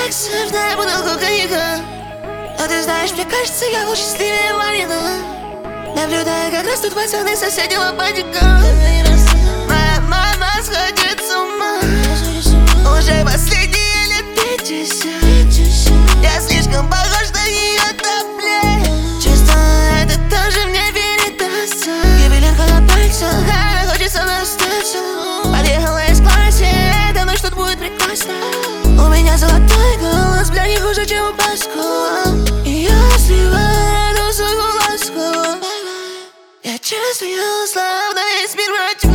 Сожная бутылку коньяка. А ты знаешь, мне кажется, я был счастливее Марина. Наблюдая, как растут пацаны соседнего падика. Моя мама сходит с ума. Уже последние лет 50. Я слишком похож на нее, топле. Честно, это тоже мне передастся. Ювелирка на пальцах, хочется остаться. Подъехала из класса, думаю, что будет прекрасно. У меня золотой голос, бля, не хуже, чем у Баскова. И я сливаю эту свою ласку. Я чувствую, словно весь мир против.